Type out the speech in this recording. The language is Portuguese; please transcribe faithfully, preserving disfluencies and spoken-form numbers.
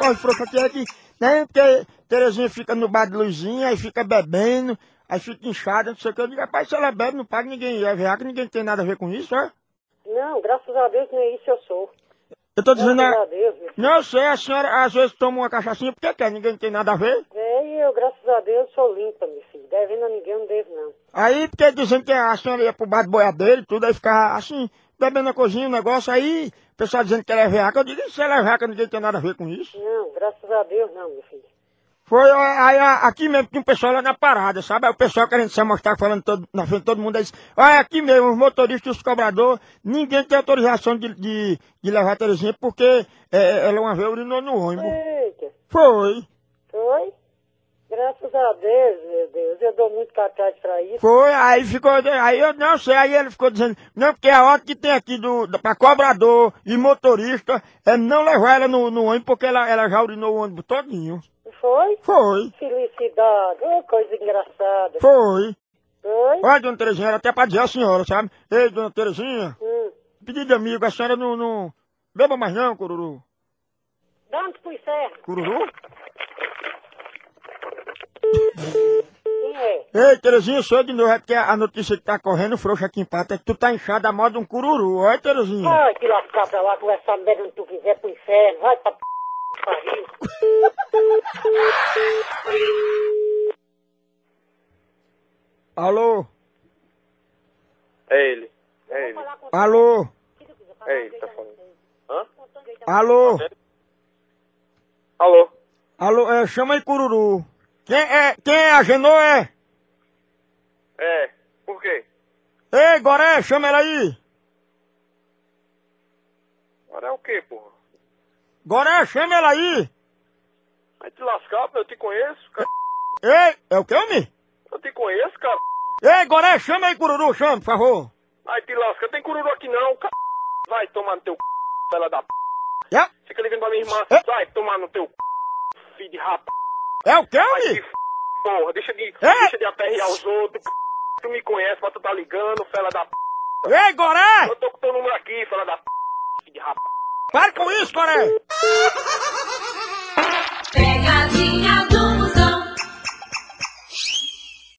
corre frouxa aqui é que, né, porque Terezinha fica no bar de luzinha, aí fica bebendo, aí fica inchada, não sei o que. Eu digo, rapaz, se ela bebe, não paga ninguém, é veaca, ninguém tem nada a ver com isso, é? Não, graças a Deus nem isso eu sou. Eu tô dizendo, Graças a... a Deus, meu filho. não, eu sei, a senhora às vezes toma uma cachaçinha porque quer, ninguém tem nada a ver. É, e eu, graças a Deus, sou limpa, meu filho. Devendo a ninguém, não devo, não. Aí, porque dizendo que a senhora ia pro bar de boiadeiro e tudo, aí ficava assim, bebendo a cozinha, o negócio, aí o pessoal dizendo que ela é veaca. Eu digo, se ela é veaca, ninguém tem nada a ver com isso. Não, graças a Deus, não, meu filho. Foi aí aqui mesmo, tinha um pessoal lá na parada, sabe? Aí o pessoal querendo se mostrar, falando todo, na frente de todo mundo, aí disse, olha aqui mesmo, os motoristas e os cobradores, ninguém tem autorização de, de, de levar a Terezinha, porque é, ela uma vez urinou no ônibus. Eita, Foi, foi? Graças a Deus, meu Deus, eu dou muito cartaz pra isso. foi, aí ficou, aí eu não sei, aí ele ficou dizendo, não, porque a ordem que tem aqui do, do, pra cobrador e motorista é não levar ela no, no ônibus, porque ela, ela já urinou o ônibus todinho. Foi? Foi, Felicidade, oh, coisa engraçada. foi. Foi? Olha, dona Terezinha, era até pra dizer a senhora, sabe? Ei, dona Terezinha, Hum. pedido de amigo, a senhora não, não beba mais não, cururu. Dá-nos pro inferno. Cururu? Quem é? Ei, Terezinha, sou eu de novo, é porque a notícia que tá correndo, frouxa aqui em Pata, é que tu tá inchada a moda de um cururu. Olha, Terezinha. Vai te lascar pra lá, conversar merda onde tu quiser pro inferno. Vai pra p... pariu. Alô? É ele. É ele. Alô? É ele, tá falando. Hã? Alô? Alô? Alô, é, chama aí cururu. Quem é, quem é a Genoé? É. Por quê? Ei, Goré, chama ela aí. Agora é o quê, porra? Goré, chama ela aí. Vai te lascar, eu te conheço, cara. Ei, é o que, homem? Eu te conheço, cara. Ei, Goré, chama aí cururu, chama, por favor. Vai te lascar, tem cururu aqui não, cara. Vai tomar no teu c... fela da p... É, Fica ligando pra minha irmã. É? Vai tomar no teu c... filho de rap... é o que, Vai homem? te f... porra, deixa de... É? Deixa de aperrear os outros, c... Tu me conhece, mas tu tá ligando, fela da p... Ei, Goré, Eu tô com teu número aqui, fela da p... filho de rap... para com isso, Goré.